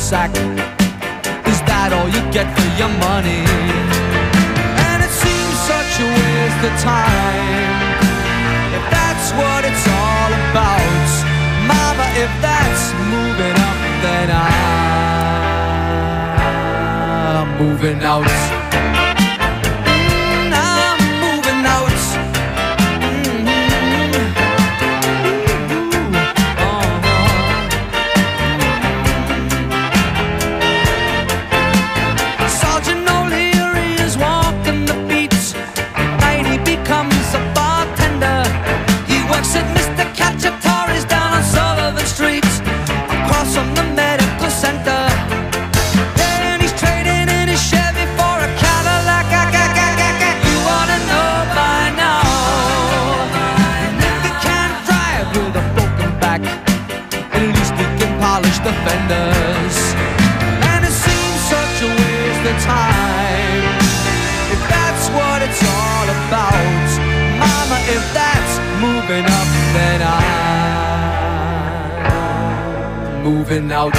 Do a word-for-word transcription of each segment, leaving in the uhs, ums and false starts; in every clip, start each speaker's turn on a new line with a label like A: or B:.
A: sack. Is that all you get for your money? And it seems such a waste of time, if that's what it's all about. Mama, if that's moving up, then I'm moving out. The fenders, and it seems such a waste of time, if that's what it's all about. Mama, if that's moving up, then I'm moving out.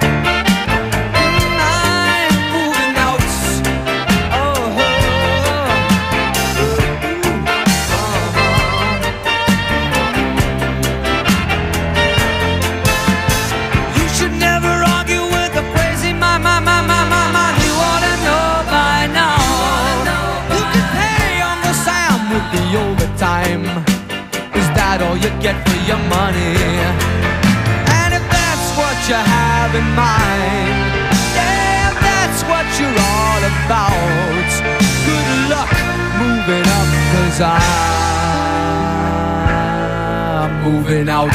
A: Time, is that all you get for your money? And if that's what you have in mind, yeah, if that's what you're all about, good luck moving up, 'cause I'm moving out.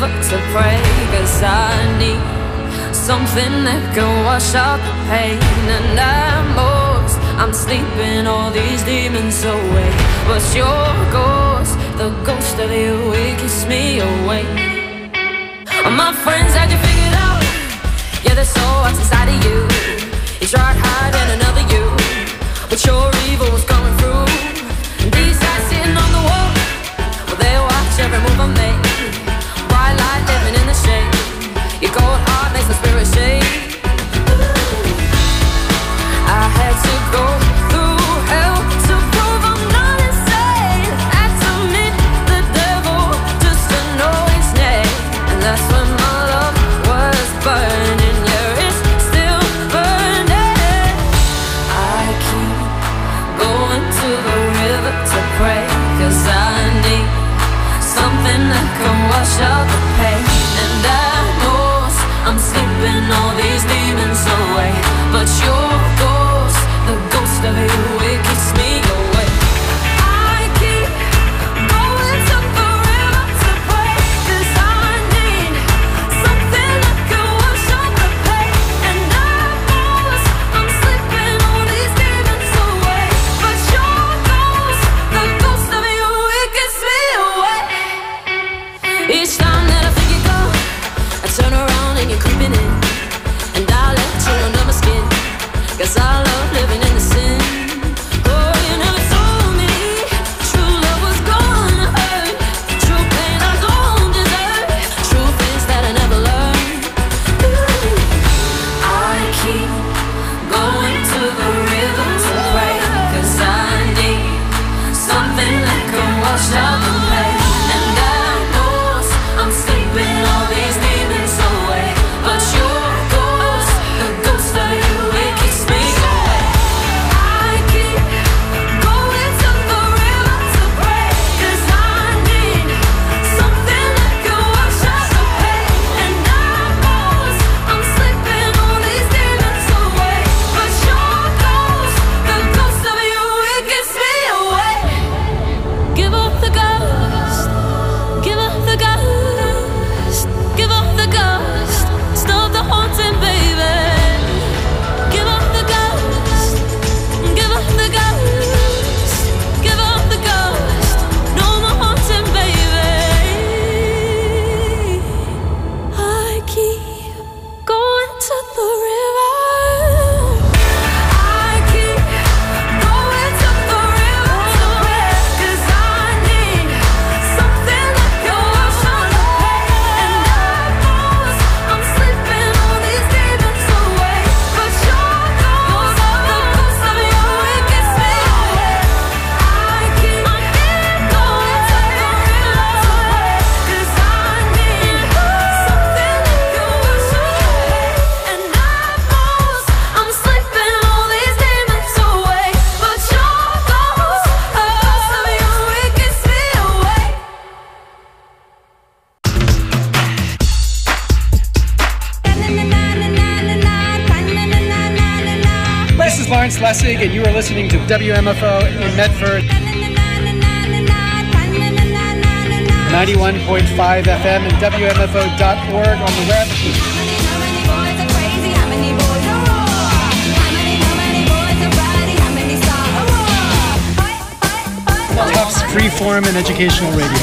B: to pray, 'cause I need something that can wash out the pain. And at most, I'm sleeping all these demons away. But your ghost, the ghost of you, it keeps me awake. My friends had you figured out. Yeah, there's so what's inside of you. You tried hiding another you, but your evil was coming through. And these eyes sitting on the wall, well, they watch every move I make. Bright light living in the shade. Your cold heart makes my spirit shake. I had to go through hell to prove I'm not insane. Had to meet the devil just to know his name. And that's when my love was burning. Yeah, it's still burning. I keep going to the river to pray, 'cause I need something that can wash out the pain. And I know I'm sleeping all these demons away. But your ghost, the ghost of you, it keeps me awake. I keep going to the river to pray, 'cause I need something that can wash out the pain. And I know I'm sleeping all these demons away. But your ghost, the ghost of you, it keeps me awake. Each time that I think you go, I turn around and you're creeping in. And I let you under my skin, 'cause I love living in the sin. Oh, you never told me true love was gonna hurt. True pain I don't deserve. True things that I never learned. Ooh. I keep going to the river to pray, 'cause I need something that can wash out the pain. And I know I'm sleeping all these demons away. But your ghost, the ghost of you, it keeps me awake. I keep going to the river to pray, 'cause I need something that can wash out the pain. And I know I'm sleeping all these demons away. But your ghost, the ghost of you, it keeps me awake. Give up the ghost, give up the ghost, give up the ghost, stop the haunting, baby. Give up the ghost, give up the ghost, give up the ghost, no more haunting, baby. I keep going to the river. I keep going to the river to pray, 'cause I need something that can wash out the pain. And I know I'm sleeping all these demons away. But your ghost, the ghost of you, it gets me away. I keep going to the river to pray, 'cause I need something that can wash out the pain. And I know I'm sleeping all these demons away. But your ghost, the ghost of you, it gets me away.
C: This is Lawrence Lessig, and you are listening to W M F O in Medford, ninety-one point five F M and W M F O dot org on the web. Tufts Freeform and Educational Radio.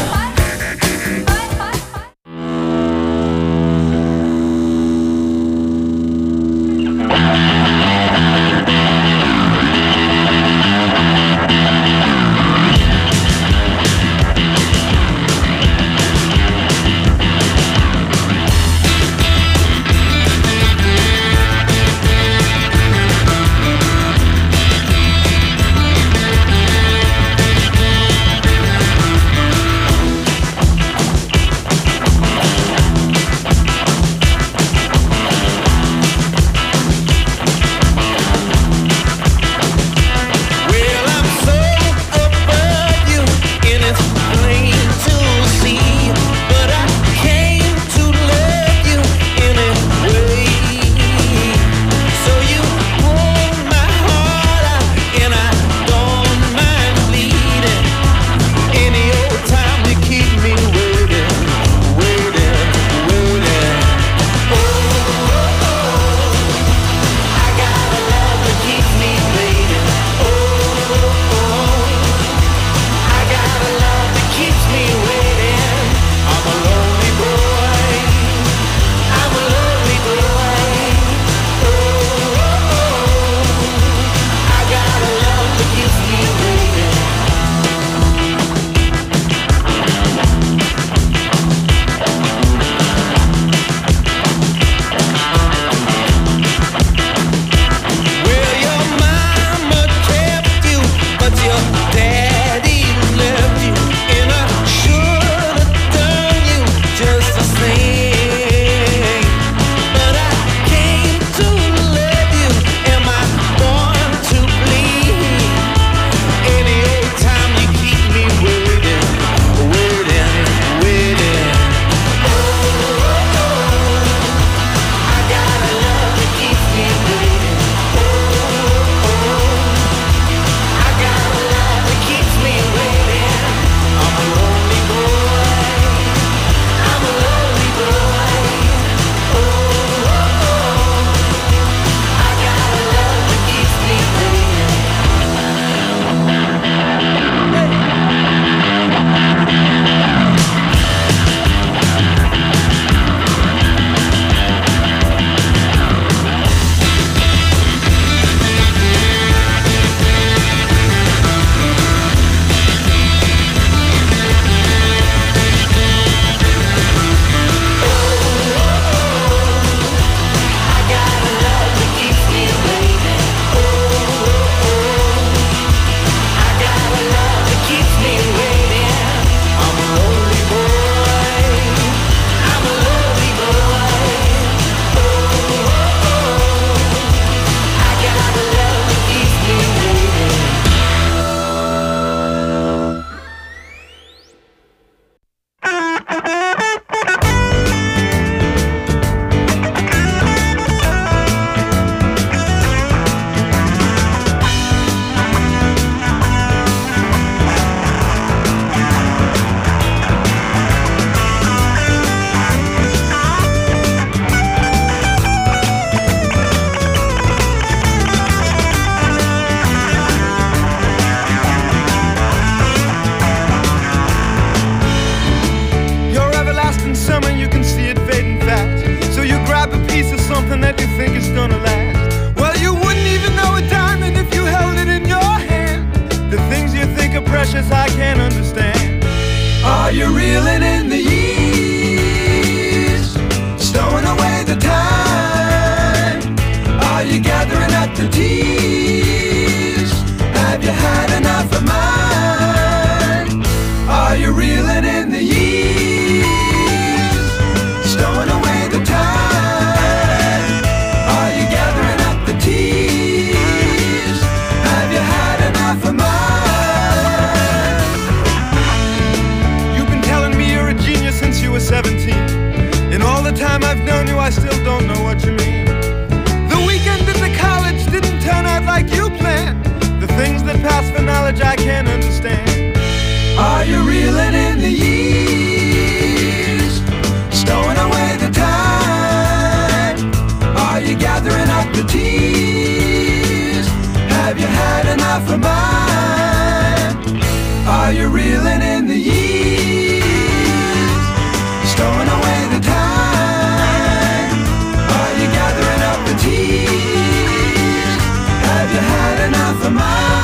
D: time I've known you, I still don't know what you mean. The weekend at the college didn't turn out like you planned. The things that pass for knowledge I can't understand. Are you reeling in the years, stowing away the time? Are you gathering up the tears? Have you had enough of mine? Are you reeling in the years, stowing away the time? Are you gathering up the tears? Have you had enough of mine?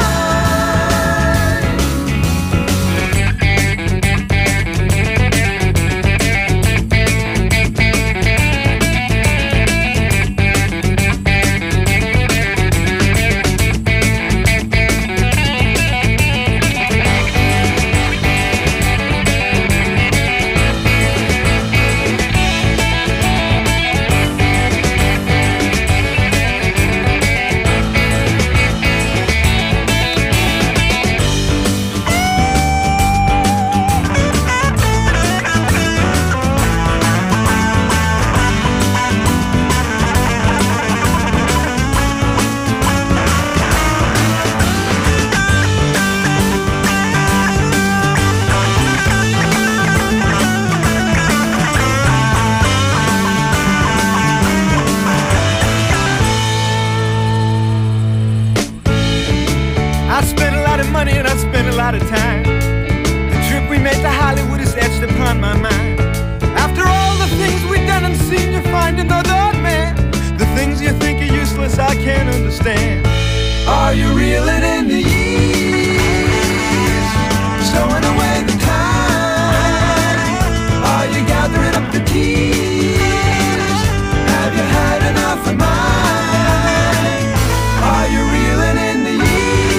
D: Of time. The trip we made to Hollywood is etched upon my mind. After all the things we've done and seen, you find another man. The things you think are useless, I can't understand. Are you reeling in the years, stowing away the time? Are you gathering up the tears? Have you had enough of mine? Are you reeling in the years,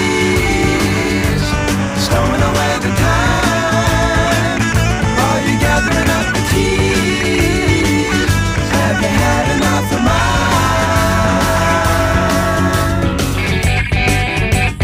D: stowing away the time? Are you gathering up the tears? Have you had enough of mine?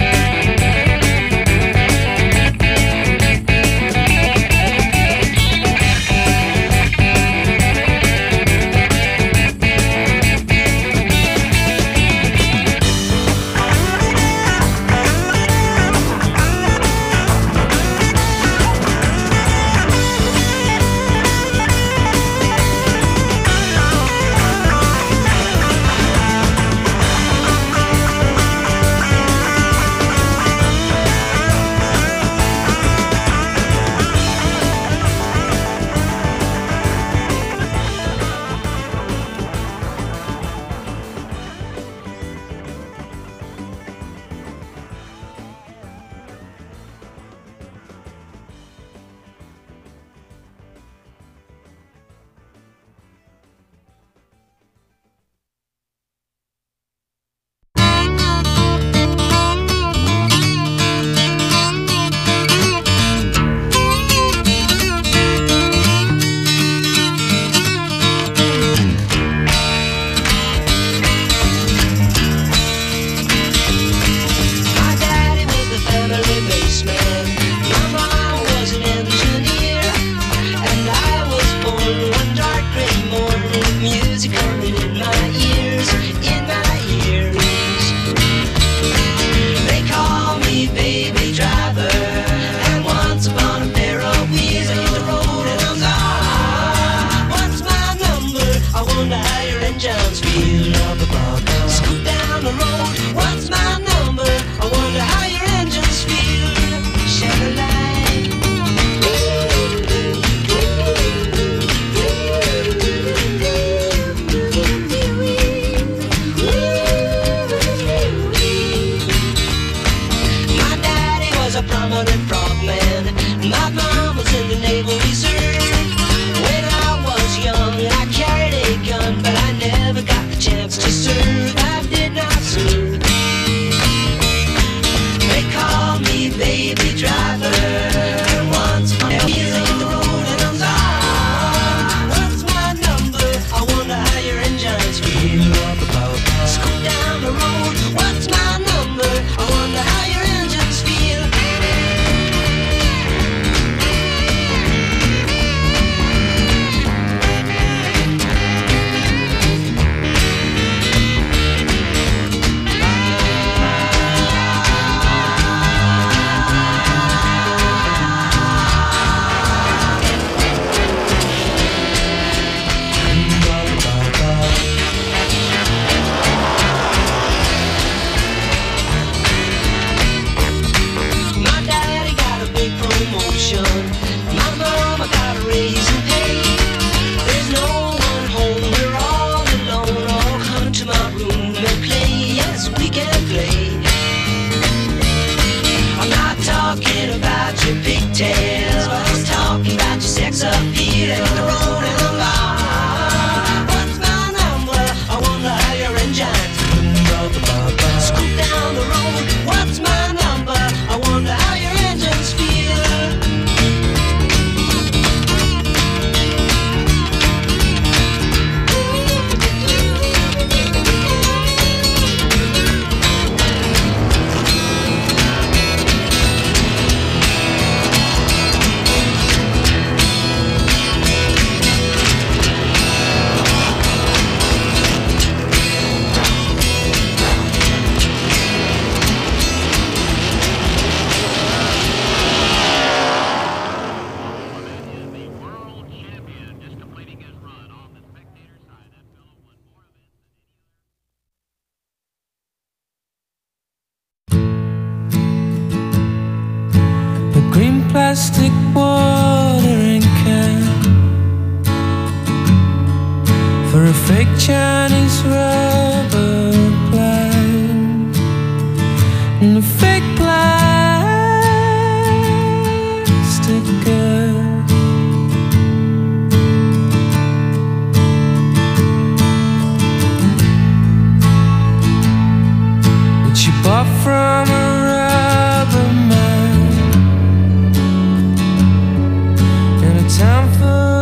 A: fake Chinese rubber plant and a fake plastic girl. And she bought from a rubber man in a town full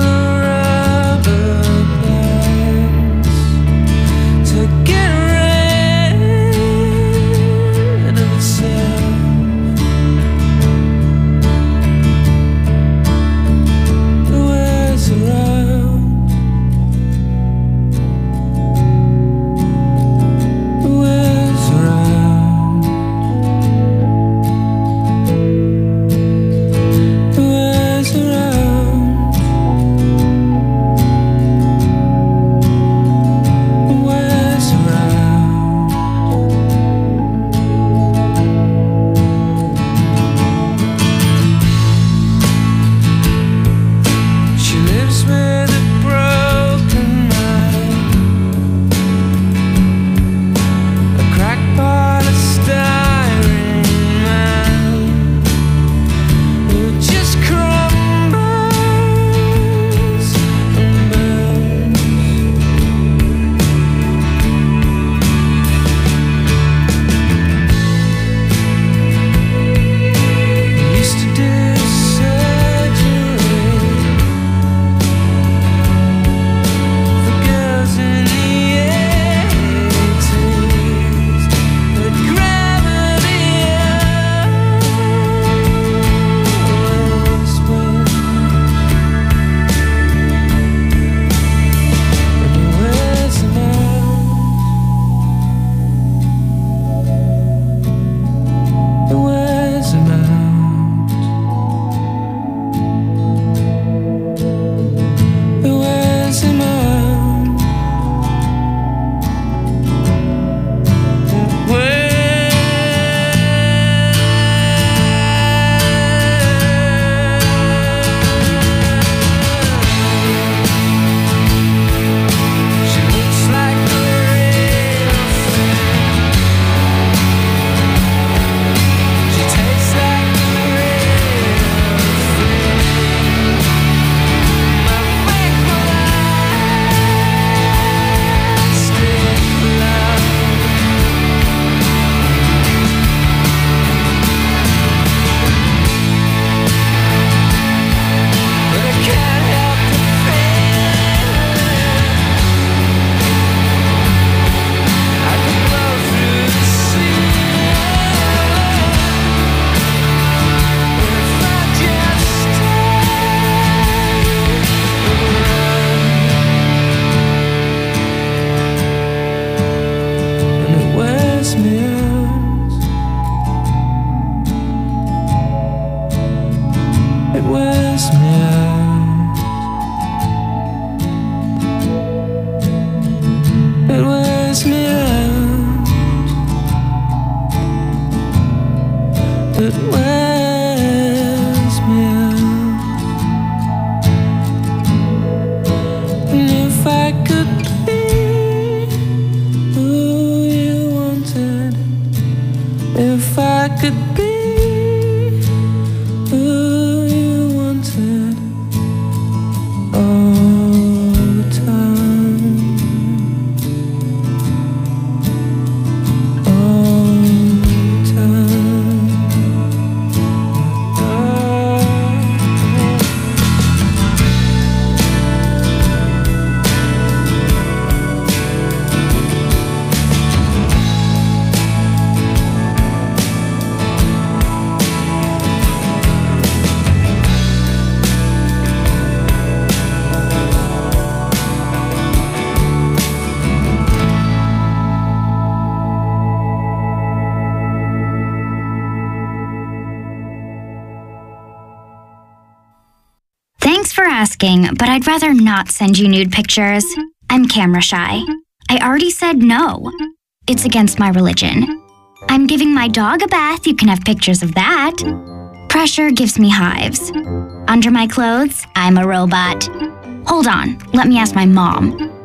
E: Asking, but I'd rather not send you nude pictures. I'm camera shy. I already said no. It's against my religion. I'm giving my dog a bath. You can have pictures of that. Pressure gives me hives. Under my clothes, I'm a robot. Hold on, let me ask my mom.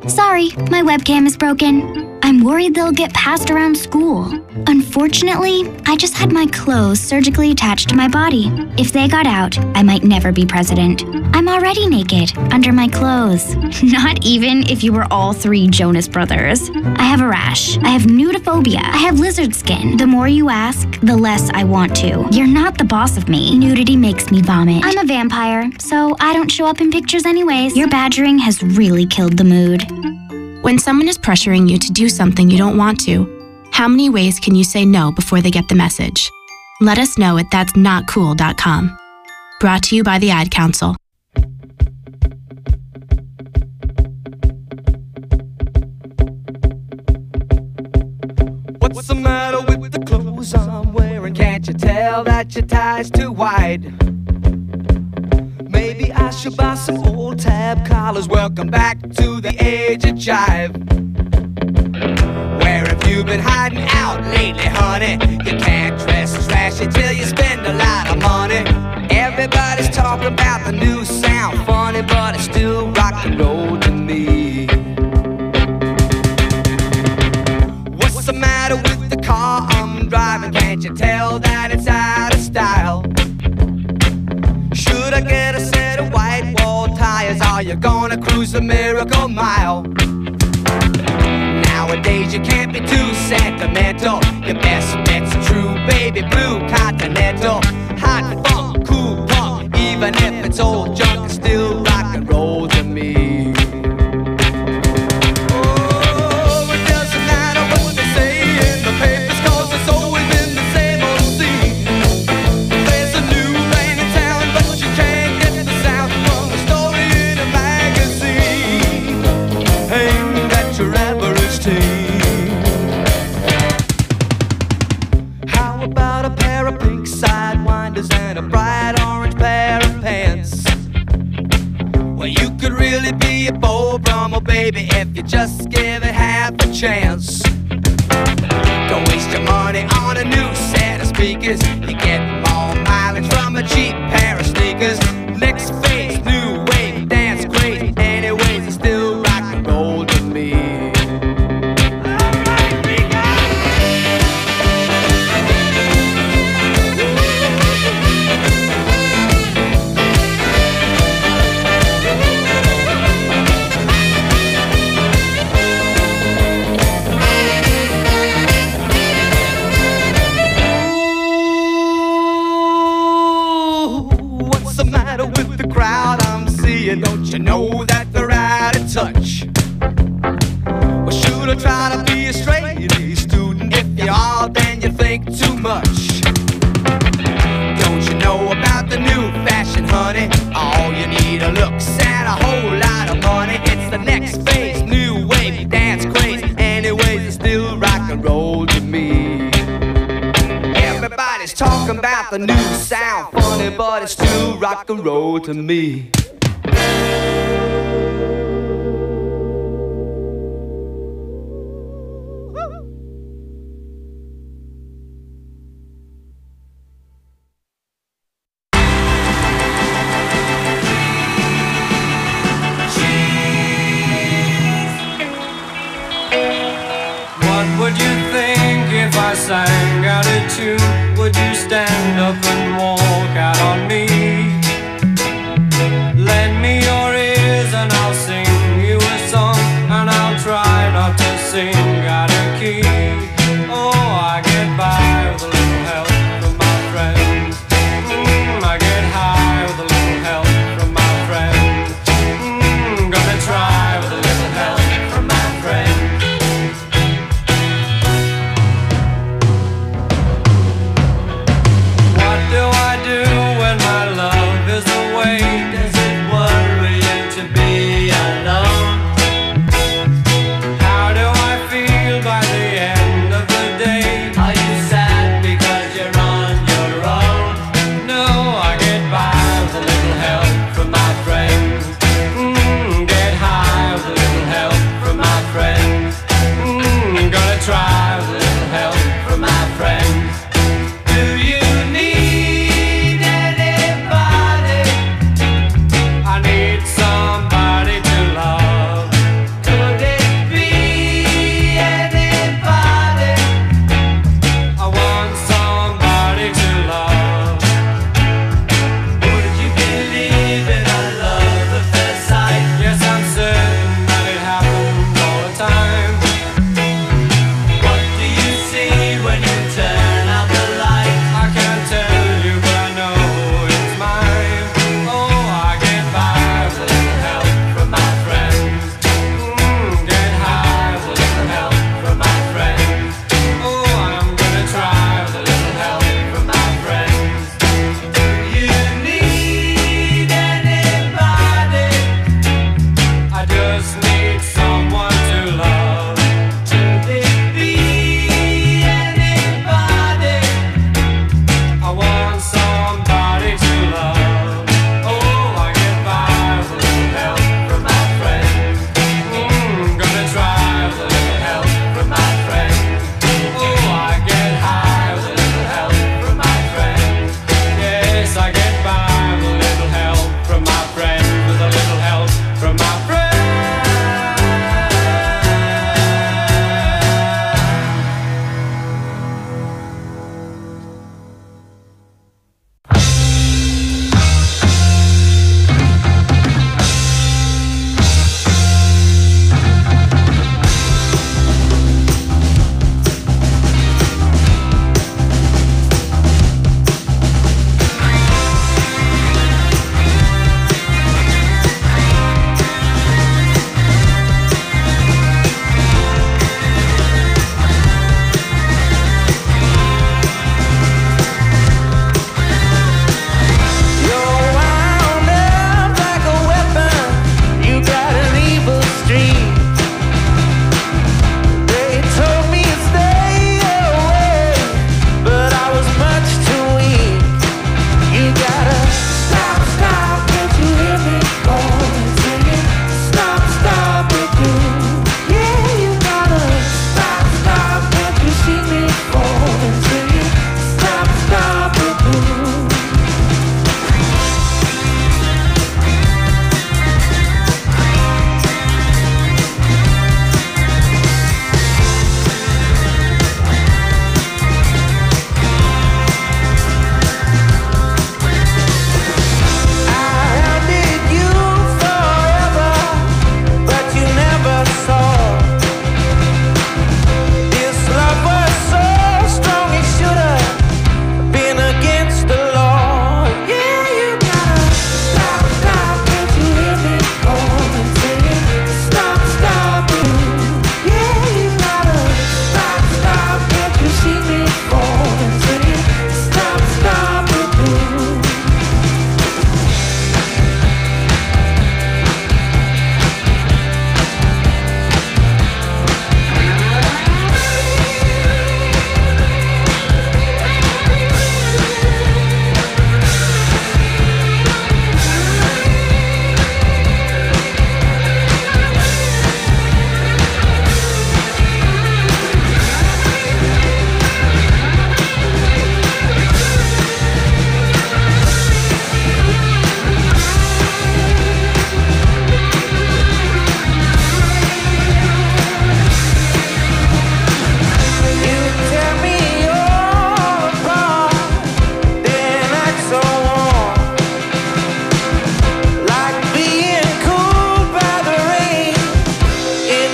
E: Sorry, my webcam is broken. I'm worried they'll get passed around school. Unfortunately, I just had my clothes surgically attached to my body. If they got out, I might never be president. I'm already naked, under my clothes. Not even if you were all three Jonas Brothers. I have a rash. I have nudophobia. I have lizard skin. The more you ask, the less I want to. You're not the boss of me. Nudity makes me vomit. I'm a vampire, so I don't show up in pictures anyways. Your badgering has really killed the mood.
F: When someone is pressuring you to do something you don't want to, how many ways can you say no before they get the message? Let us know at that's not cool dot com. Brought to you by the Ad Council.
A: What's the matter with the clothes I'm wearing? Can't you tell that your tie's too wide? Maybe I should buy some old tab collars. Welcome back to the age of jive. Where have you been hiding out lately, honey? You can't dress trashy till you spend a lot of money. Everybody's talking about the new sound, funny, but it's still rock and roll to me. What's the matter with the car I'm driving? Can't you tell that it's out of style? Should I get a set of white wall tires? Are you gonna cruise the Miracle Mile? Nowadays you can't be too sentimental. Your best bet's a true baby blue Continental. Hot funk, cool punk, even if it's old junk, it's still rock and roll to me. Oh, it doesn't matter what they say in the papers, 'cause it's always been the same old scene. There's a new band in town, but you can't get the sound from the story in a magazine aimed at your average teen. How about a pair of pink sidewinders and a bright orange pair of pants? Well, you could really be a Beau Brummel, baby, if you just give it half a chance. Don't waste your money on a new set of speakers. You get more mileage from a cheap pair of sneakers. Next phase, new wave, dance crazy. Anyways, it's still rock and roll to me. What's the matter with the crowd I'm seeing? Don't you know that they're out of touch? Well, should I try to be a straight A student? If you are, then you think too much. Don't you know about the new fashion, honey? All you need are looks and a whole lot of money. It's the next phase, new wave, dance craze. Anyways, it's still rock and roll to me. Everybody's talking about the new sound, funny, but it's still rock and roll to me.
G: What would you think if I sang out a tune? Would you stand up and walk out on me? Lend me your ears and I'll sing you a song, and I'll try not to sing out of key. Oh, I get by with a little help from my friends. Mm, I get high with a little help from my friends. Mm, gonna try with a little help from my friends. What do I do when my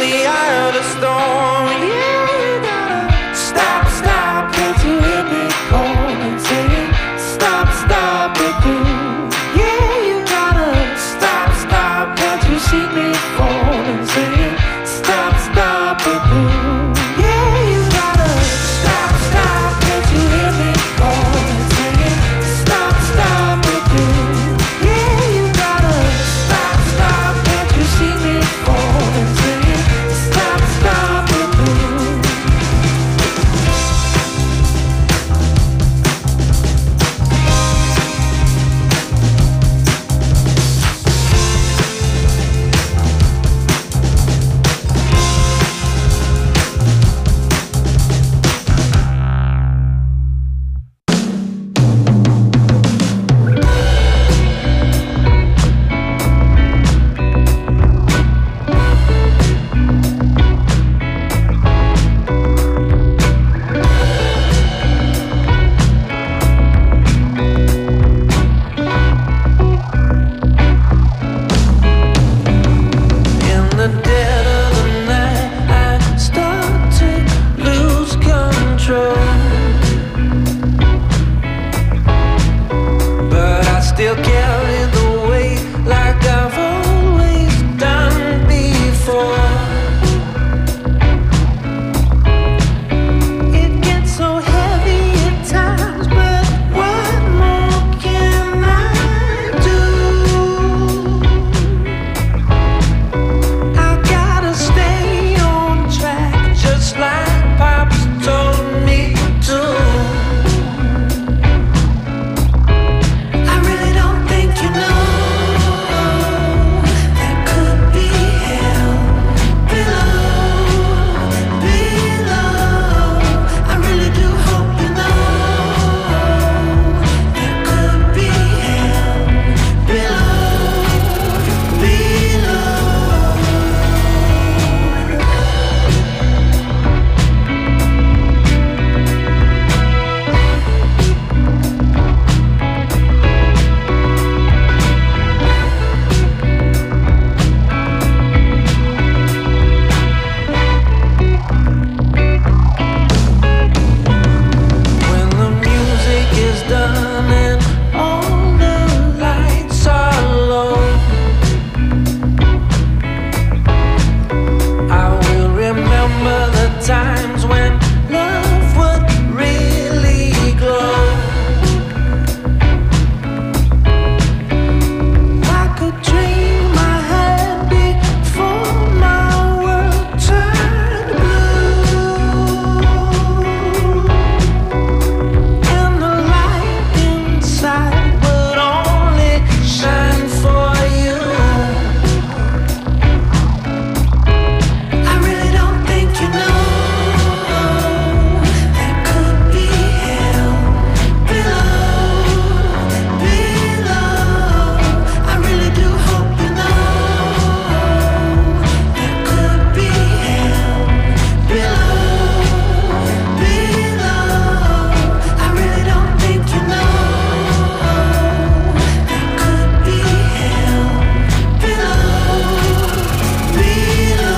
G: the eye of the storm. Yeah, you gotta stop, stop, can't you hear me calling, saying stop, stop it through. Yeah, you gotta stop, stop, can't you see me falling, saying stop, stop it through. Yeah, you gotta stop, stop, can't you hear me calling, saying stop, stop it through. Yeah, you gotta stop, stop, can't you see me falling, saying stop, stop it through. In the dead of the night, I start to lose control, but I still carry the weight like I've always done before. It gets so heavy at times, but what more can I do? I gotta stay on track, just like Pops told me to. I really don't think you know that could be hell below, below. I really do hope you know that could be hell below, below. When the music is done and all the lights are low, I will remember the times when love would really glow. Like a dream I had before my world turned blue, and the light inside would only shine for you. I really don't think you know that could be hell below, below. I really do hope you know that could be hell below, below. I really don't think you know that could be hell below, below.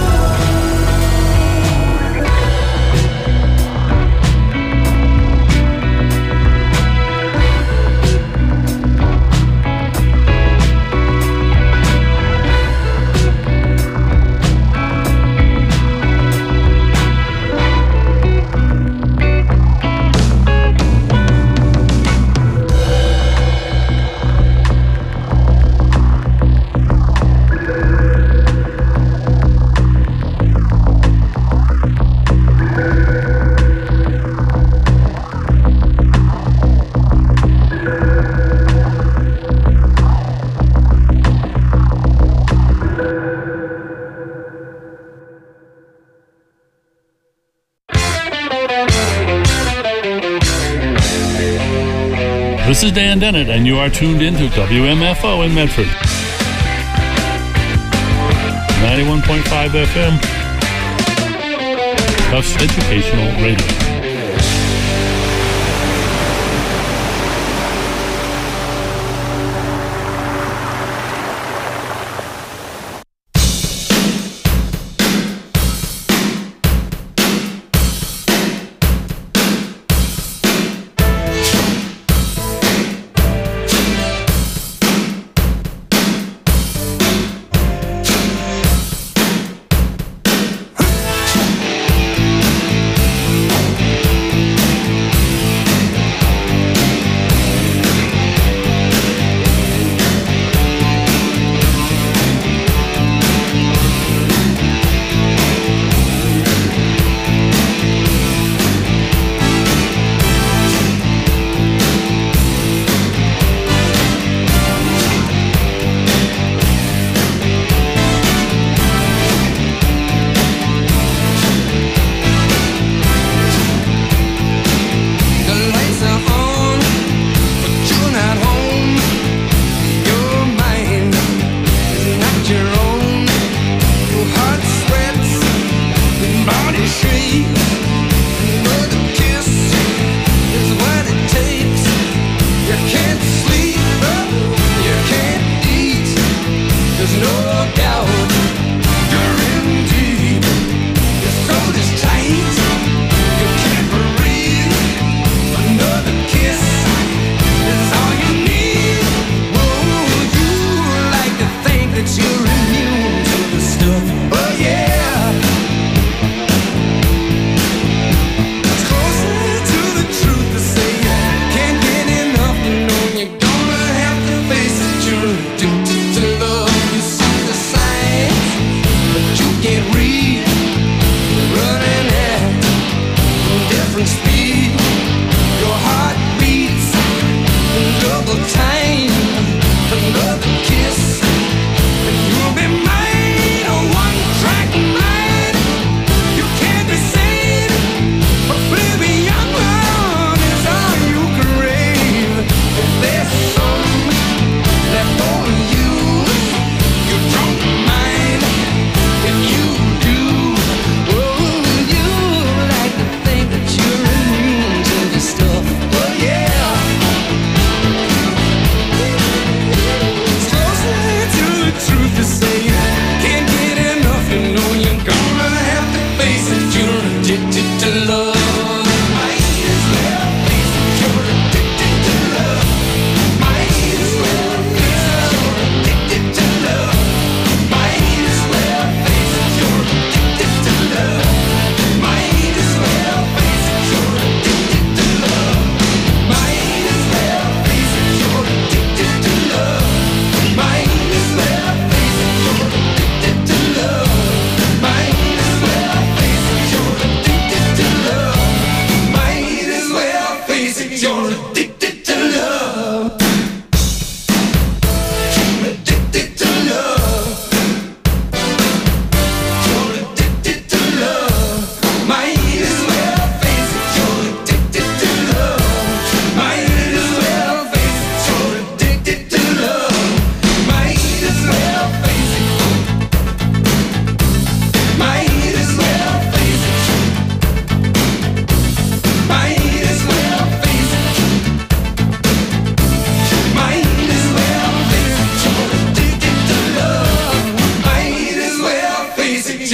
H: This is Dan Dennett, and you are tuned into W M F O in Medford. ninety-one point five F M, Tufts Educational Radio.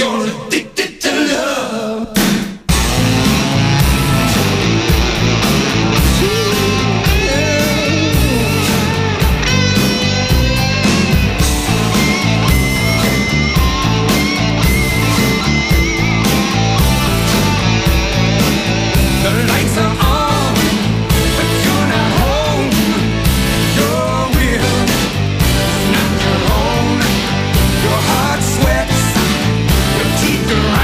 I: you're addicted to love.
A: The lights are on, but you're not home. Your will is not your own. Your heart sweats, your teeth are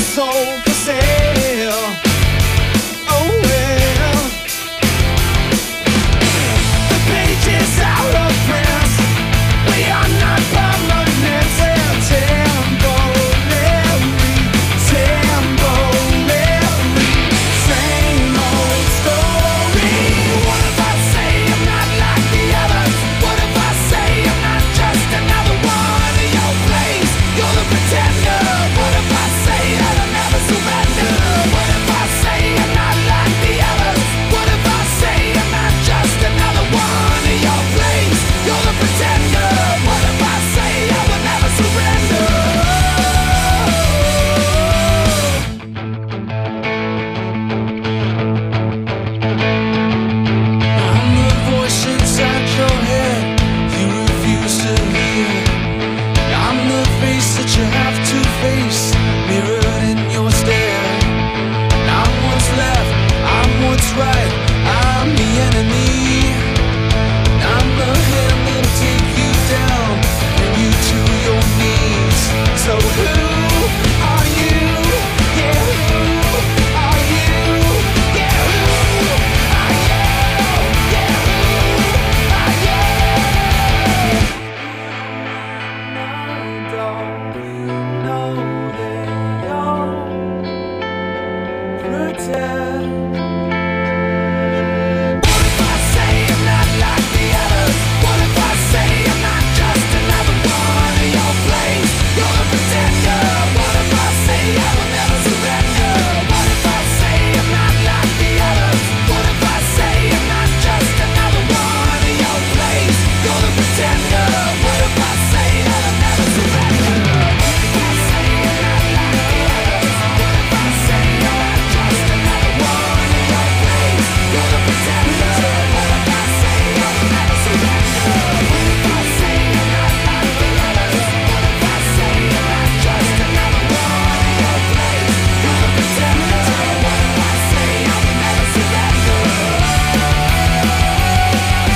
J: soul.